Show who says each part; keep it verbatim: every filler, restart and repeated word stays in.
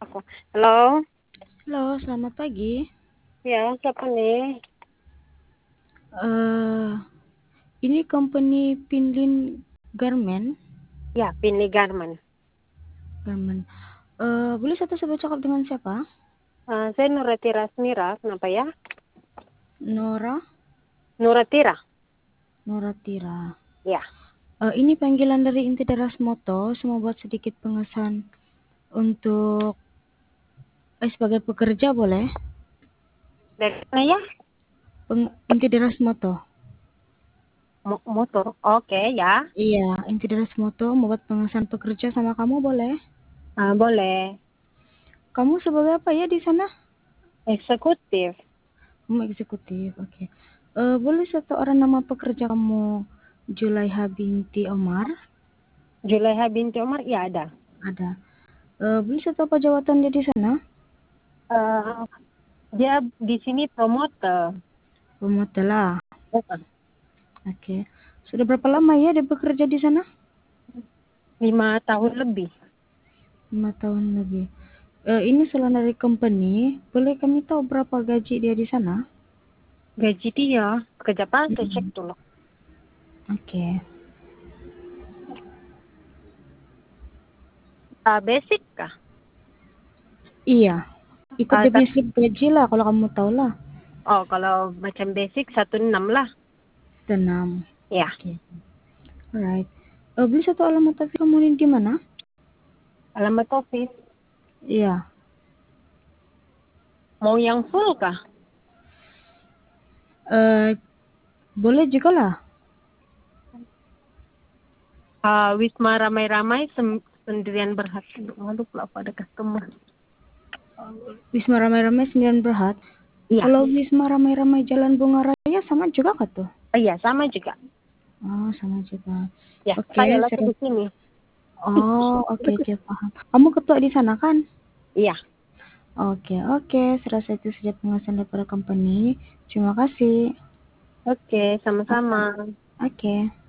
Speaker 1: Aku. Halo?
Speaker 2: Halo, selamat pagi.
Speaker 1: Ya, siapa nih?
Speaker 2: Eh, ini company Pinlin Garment.
Speaker 1: Ya, Pini Garment.
Speaker 2: Garment. Eh, boleh satu saya cakap dengan siapa?
Speaker 1: Eh, saya Nuratira Smira, kenapa ya?
Speaker 2: Nora,
Speaker 1: Nuratira.
Speaker 2: Nora Tira.
Speaker 1: Ya,
Speaker 2: Eh, ini panggilan dari Inti Deras Moto. Semua buat sedikit pengesahan untuk eh, sebagai pekerja boleh?
Speaker 1: dari mana ya?
Speaker 2: Peng, Inti Deras Moto.
Speaker 1: Mo- motor. Oke, ya.
Speaker 2: Iya, Inti Deras Moto mau buat pengesahan pekerja sama kamu boleh?
Speaker 1: Ah, boleh.
Speaker 2: Kamu sebagai apa ya di sana?
Speaker 1: Eksekutif.
Speaker 2: Kamu eksekutif, oke. Eh, boleh satu orang nama pekerja kamu Julaiha binti Omar?
Speaker 1: Juleha binti Omar, ya ada.
Speaker 2: Ada. Eh, boleh satu apa jawatan dia di sana?
Speaker 1: Eh, dia di sini promoter.
Speaker 2: Pemotelah.
Speaker 1: Bukan.
Speaker 2: Oke. Sudah berapa lama ya dia bekerja di sana?
Speaker 1: Lima tahun lebih.
Speaker 2: Lima tahun lebih. Eh, ini selain dari company, boleh kami tahu berapa gaji dia di sana?
Speaker 1: Gaji dia, kerja apa? Saya cek
Speaker 2: Mm-mm.
Speaker 1: dulu.
Speaker 2: Oke.
Speaker 1: Ah, basic kah?
Speaker 2: Iya. Ikut
Speaker 1: Ah,
Speaker 2: dia punya
Speaker 1: tapi,
Speaker 2: slip gaji lah kalau kamu tahu lah.
Speaker 1: oh, kalau macam basic satu enam lah.
Speaker 2: Tenang.
Speaker 1: Ya,
Speaker 2: Oke. Alright. Eh, boleh satu alamat tapi kamu ini di mana?
Speaker 1: alamat office.
Speaker 2: Iya.
Speaker 1: Mau yang full kah?
Speaker 2: Eh, boleh juga lah.
Speaker 1: Ah, Wisma ramai-ramai sem- sendirian berhati. Waduh, apa ada customer?
Speaker 2: Wisma ramai-ramai sembilan Berhad.
Speaker 1: Iya,
Speaker 2: Kalau Wisma ramai-ramai Jalan Bunga Raya sama juga kah tuh?
Speaker 1: oh, iya sama juga.
Speaker 2: Oh, sama juga.
Speaker 1: Ya,
Speaker 2: Oke,
Speaker 1: saya lagi
Speaker 2: saya...
Speaker 1: di sini.
Speaker 2: Oh, oke, oke, paham. Kamu ketua di sana kan?
Speaker 1: Iya,
Speaker 2: Oke, oke. Serasa itu saja penjelasan daripada company. Terima kasih.
Speaker 1: oke,
Speaker 2: Oke.
Speaker 1: sama-sama.
Speaker 2: Oke.